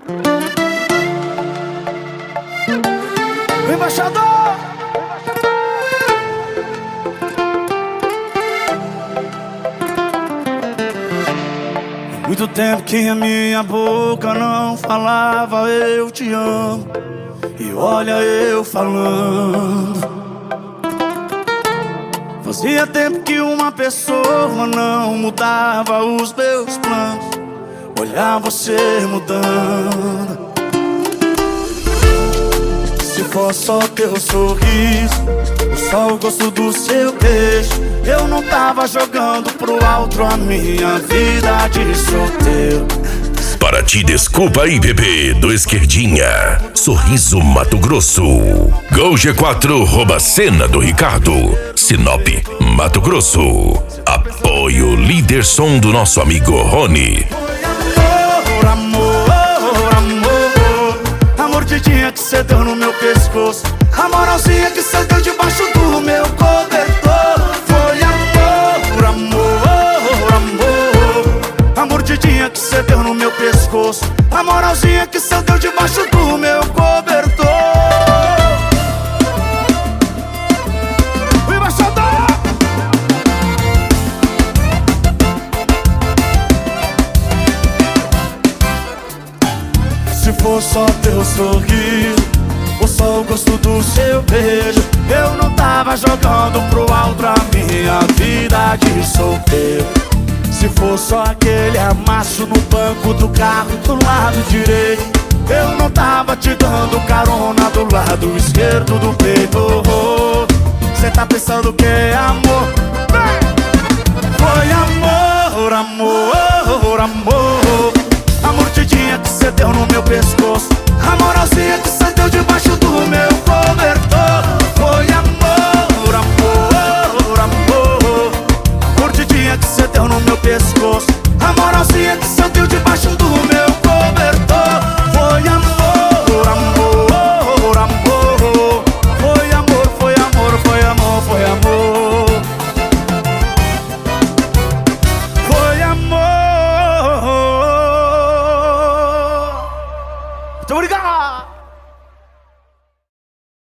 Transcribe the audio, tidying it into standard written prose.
O embaixador! Há muito tempo que a minha boca não falava eu te amo. E olha eu falando. Fazia tempo que uma pessoa não mudava os meus planos. Olhar você mudando. Se for só teu sorriso, ou só o gosto do seu beijo, eu não tava jogando pro alto a minha vida de solteiro. Para ti, desculpa aí, bebê, do Esquerdinha. Sorriso Mato Grosso. Gol G4 rouba cena do Ricardo. Sinop, Mato Grosso. Apoio líder som do nosso amigo Rony. Amor, amor, amor. A mordidinha que cê deu no meu pescoço. A moralzinha que cê deu debaixo do meu cobertor. Foi amor, amor, amor. A mordidinha que cê deu no meu pescoço. A moralzinha que cê deu debaixo do meu cobertor. O embaixador! Se for só teu sorriso, ou só o gosto do seu beijo, eu não tava jogando pro alto a minha vida de solteiro. Se for só aquele amasso no banco do carro do lado direito, eu não tava te dando carona do lado esquerdo do peito. Cê tá pensando que é amor? Foi amor, amor, amor. A mordidinha que cê